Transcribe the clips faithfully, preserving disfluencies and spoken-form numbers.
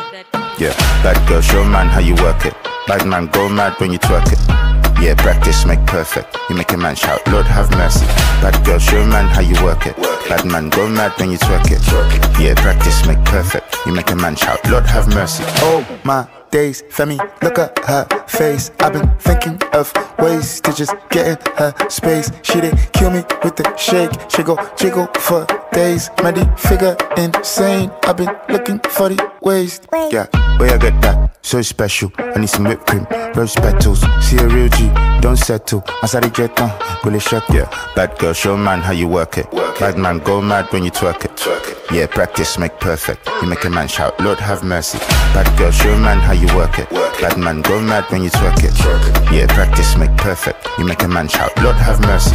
Yeah, bad girl, show man how you work it. Bad man, go mad when you twerk it. Yeah, practice make perfect. You make a man shout, Lord have mercy. Bad girl, show man how you work it. Bad man, go mad when you twerk it. Yeah, practice make perfect. You make a man shout, Lord have mercy. Oh my days, Femi, look at her face. I've been thinking of ways to just get in her space. She did kill me with the shake. She go jiggle for days. Muddy figure insane. I've been looking for the ways. Yeah, where I get that? So special. I need some whipped cream, rose petals. See a real G, don't settle. Masari jet on, really shut. Yeah, bad girl, show man how you work it. Bad man, go mad when you twerk it. Yeah, practice make perfect. You make a man shout, Lord have mercy. Bad girl, show man how you work it. Bad man, go mad when you twerk it. Yeah, practice make perfect. You make a man shout, Lord have mercy.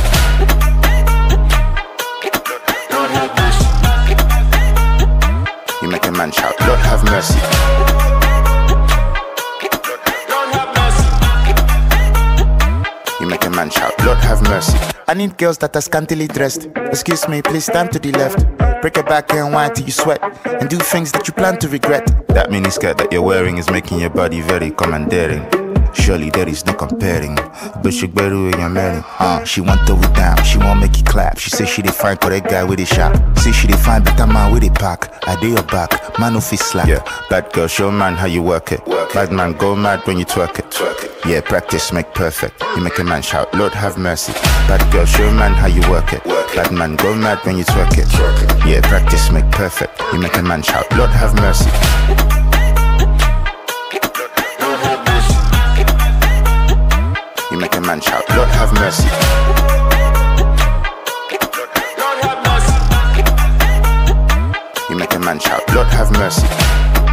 Lord have mercy. You make a man shout, Lord have mercy. Lord have mercy. You make a man shout, Lord have mercy. I need girls that are scantily dressed. Excuse me, please stand to the left. Break your back and whine till you sweat. And do things that you plan to regret. That miniskirt that you're wearing is making your body very commandeering. Surely there is no comparing. But she better in your man. Uh, she want throw it down, she won't make it clap. She say she dey fine for that guy with a shot. Say she dey fine better man with a pack. I dey your back, man off his slack. Yeah, bad girl, show man how you work it. Bad man, go mad when you twerk it. Yeah, practice make perfect. You make a man shout, Lord have mercy. Bad girl, show man how you work it. Bad man, go mad when you twerk it. Yeah, practice make perfect. You make a man shout, Lord have mercy. Lord have mercy. You make a man shout, Lord have mercy. Lord have mercy. You make a man shout, Lord have mercy.